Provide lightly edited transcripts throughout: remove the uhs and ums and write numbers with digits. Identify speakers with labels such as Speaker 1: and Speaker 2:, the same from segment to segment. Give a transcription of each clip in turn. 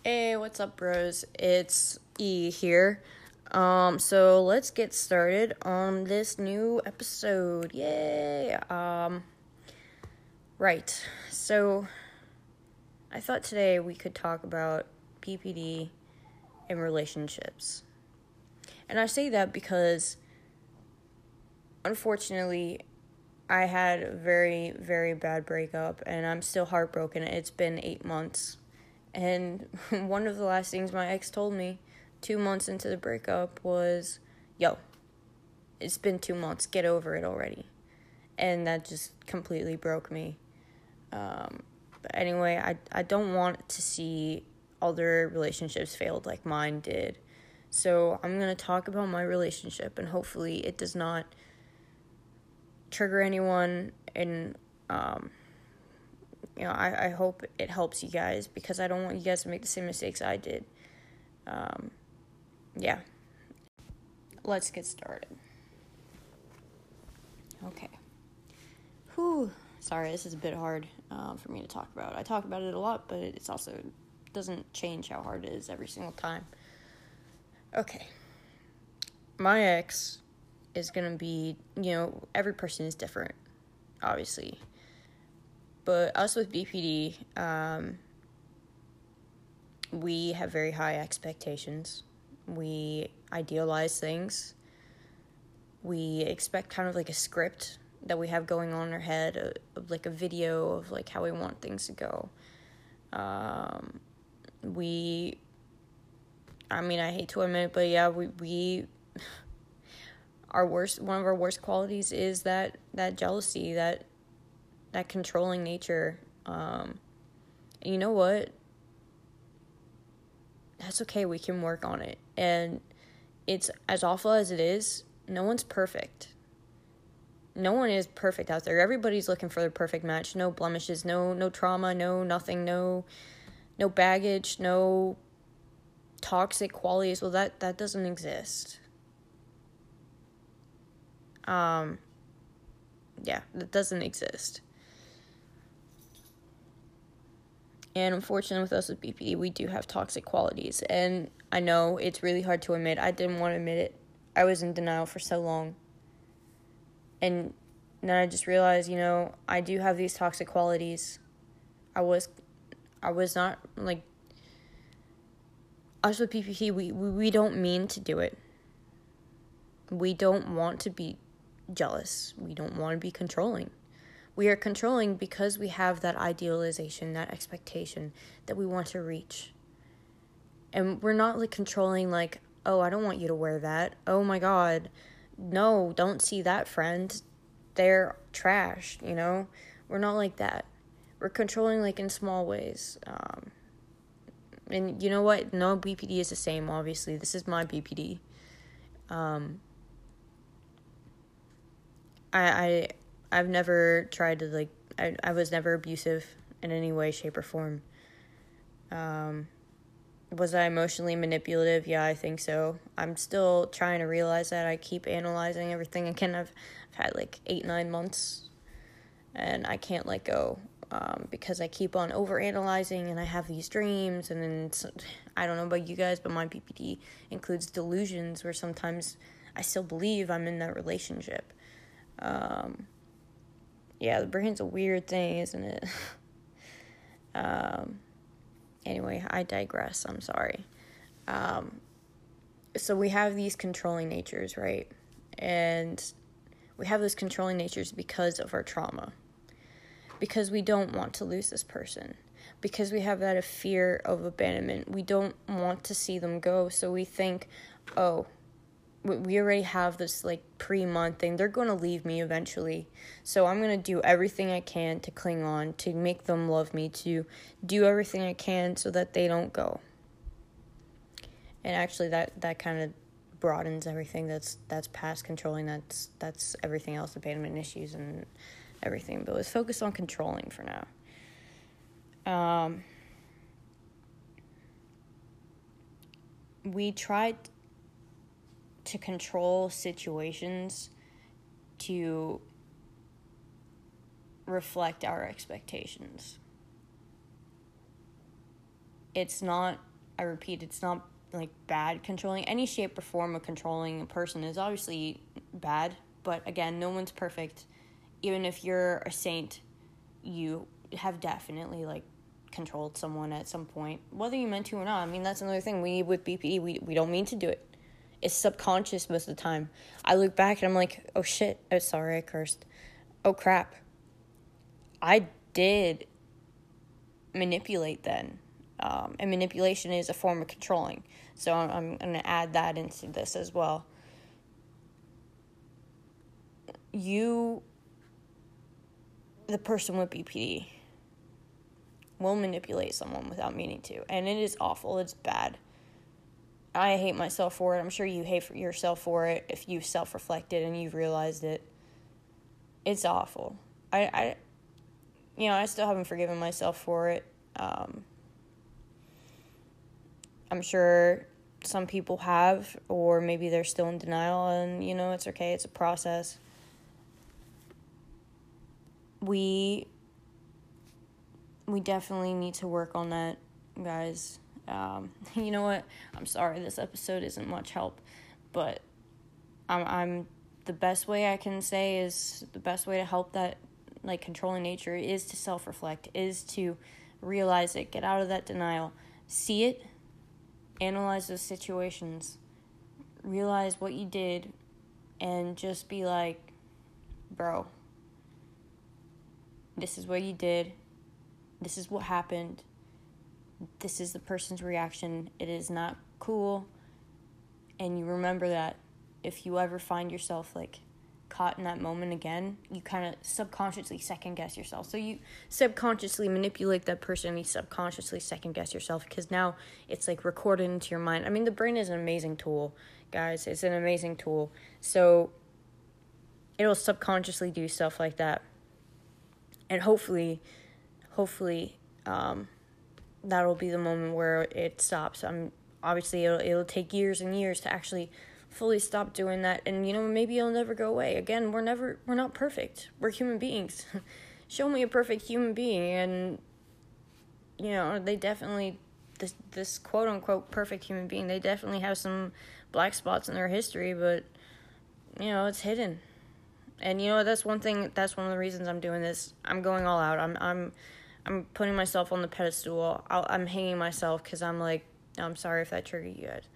Speaker 1: Hey, what's up, bros? It's E here. So let's get started on this new episode. Yay! Right. So I thought today we could talk about PPD and relationships. And I say that because unfortunately I had a very, very bad breakup and I'm still heartbroken. It's been 8 months. And one of the last things my ex told me 2 months into the breakup was, yo, it's been 2 months, get over it already. And that just completely broke me. But anyway, I don't want to see other relationships failed like mine did. So I'm going to talk about my relationship, and hopefully it does not trigger anyone, and I hope it helps you guys, because I don't want you guys to make the same mistakes I did. Yeah. Let's get started. Okay. Whew. Sorry, this is a bit hard for me to talk about. I talk about it a lot, but it's also doesn't change how hard it is every single time. Okay. My ex is going to be, every person is different, obviously. But us with BPD, we have very high expectations. We idealize things. We expect kind of like a script that we have going on in our head, of like a video of like how we want things to go. I hate to admit it, but yeah, one of our worst qualities is that jealousy, that controlling nature. And you know what? That's okay, we can work on it. And it's as awful as it is, no one's perfect. No one is perfect out there. Everybody's looking for the perfect match. No blemishes, no trauma, no nothing, no baggage, no toxic qualities. Well, that doesn't exist. Yeah, that doesn't exist. And unfortunately with us with BPD, we do have toxic qualities. And I know it's really hard to admit. I didn't want to admit it. I was in denial for so long. And then I just realized, I do have these toxic qualities. I was not, like, us with PPT, we don't mean to do it. We don't want to be jealous. We don't want to be controlling. We are controlling because we have that idealization, that expectation that we want to reach. And we're not, like, controlling, like, oh, I don't want you to wear that. Oh, my God. No, don't see that, friend. They're trash, We're not like that. We're controlling, like, in small ways. And you know what? No BPD is the same, obviously. This is my BPD. I've never tried to, like, I was never abusive in any way, shape, or form. Was I emotionally manipulative? Yeah, I think so. I'm still trying to realize that. I keep analyzing everything again. I've had like 8-9 months, and I can't let go, because I keep on overanalyzing, and I have these dreams, and then I don't know about you guys, but my PPD includes delusions where sometimes I still believe I'm in that relationship. Yeah, the brain's a weird thing, isn't it? Anyway, I digress. I'm sorry. So we have these controlling natures, right? And we have those controlling natures because of our trauma. Because we don't want to lose this person. Because we have that fear of abandonment. We don't want to see them go. So we think, oh, we already have this, like, pre-month thing. They're going to leave me eventually. So I'm going to do everything I can to cling on, to make them love me, to do everything I can so that they don't go. And actually that kind of broadens everything. That's past controlling. That's everything else, abandonment issues and everything. But let's focus on controlling for now. We tried to control situations to reflect our expectations. It's not I repeat, it's not like bad controlling. Any shape or form of controlling a person is obviously bad, but again, no one's perfect. Even if you're a saint, you have definitely like controlled someone at some point, whether you meant to or not. I mean, that's another thing. With BPD, we don't mean to do it. It's subconscious most of the time. I look back and I'm like, oh shit, oh sorry, I cursed. Oh crap. I did manipulate then. And manipulation is a form of controlling. So I'm going to add that into this as well. You, the person with BPD, will manipulate someone without meaning to. And it is awful. It's bad. I hate myself for it. I'm sure you hate yourself for it if you've self-reflected and you've realized it. It's awful. I still haven't forgiven myself for it. I'm sure some people have, or maybe they're still in denial, and, it's okay. It's a process. We definitely need to work on that, guys. You know what? I'm sorry this episode isn't much help, but I'm the best way I can say is the best way to help that, like, controlling nature is to self-reflect, is to realize it, get out of that denial, see it, analyze those situations, realize what you did, and just be like, bro, this is what you did, this is what happened, this is the person's reaction, it is not cool, and you remember that if you ever find yourself, like, caught in that moment again, you kind of subconsciously second guess yourself. So you subconsciously manipulate that person, you subconsciously second guess yourself, because now it's like recorded into your mind. I mean, the brain is an amazing tool, guys. It's an amazing tool. So it'll subconsciously do stuff like that. And hopefully, that'll be the moment where it stops. Obviously it'll take years and years to actually fully stop doing that, and maybe it'll never go away. Again, we're not perfect. We're human beings. Show me a perfect human being, and they definitely, this quote unquote perfect human being, they definitely have some black spots in their history, but it's hidden. And that's one of the reasons I'm doing this. I'm going all out. I'm putting myself on the pedestal. I'm hanging myself because I'm like, I'm sorry if that triggered you guys.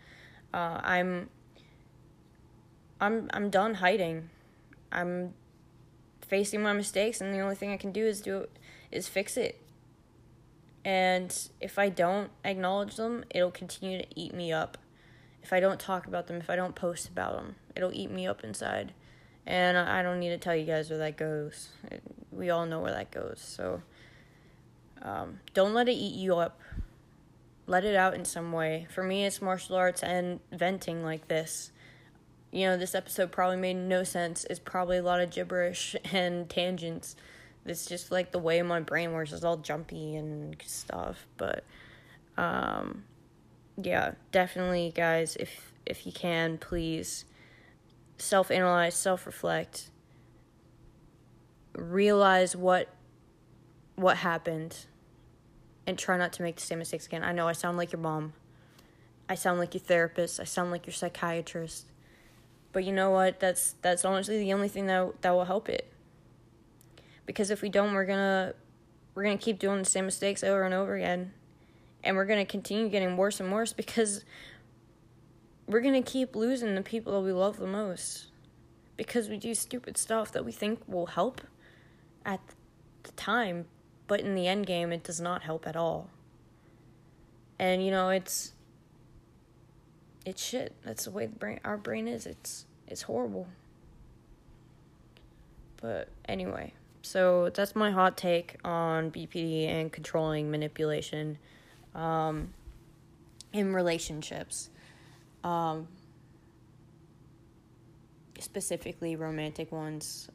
Speaker 1: I'm done hiding. I'm facing my mistakes, and the only thing I can do is fix it. And if I don't acknowledge them, it'll continue to eat me up. If I don't talk about them, if I don't post about them, it'll eat me up inside. And I don't need to tell you guys where that goes. We all know where that goes. So don't let it eat you up. Let it out in some way. For me, it's martial arts and venting like this. This episode probably made no sense. It's probably a lot of gibberish and tangents. It's just like the way my brain works. It's all jumpy and stuff. But, yeah, definitely, guys, if you can, please self-analyze, self-reflect. Realize what happened. And try not to make the same mistakes again. I know I sound like your mom. I sound like your therapist. I sound like your psychiatrist. But you know what? That's honestly the only thing that will help it. Because if we don't, we're gonna keep doing the same mistakes over and over again, and we're gonna continue getting worse and worse because we're gonna keep losing the people that we love the most because we do stupid stuff that we think will help at the time, but in the end game, it does not help at all. And it's shit. That's the way our brain is. It's horrible. But anyway, so that's my hot take on BPD and controlling manipulation in relationships. Specifically romantic ones.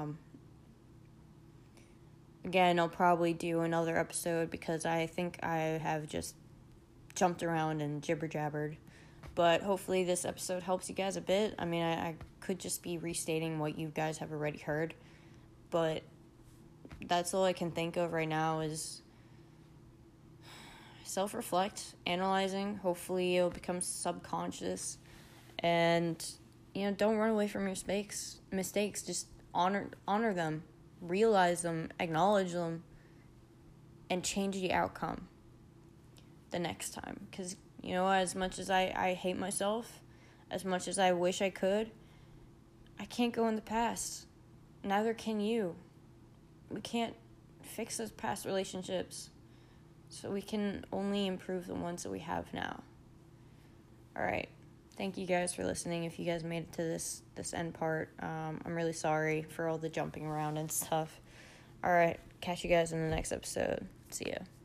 Speaker 1: Again, I'll probably do another episode because I think I have just jumped around and jibber-jabbered. But hopefully this episode helps you guys a bit. I mean, I could just be restating what you guys have already heard. But that's all I can think of right now is self-reflect, analyzing. Hopefully it'll become subconscious. And, don't run away from your mistakes. Just honor them, realize them, acknowledge them, and change the outcome the next time. Because, as much as I hate myself, as much as I wish I could, I can't go in the past. Neither can you. We can't fix those past relationships. So we can only improve the ones that we have now. All right. Thank you guys for listening. If you guys made it to this end part, I'm really sorry for all the jumping around and stuff. All right. Catch you guys in the next episode. See ya.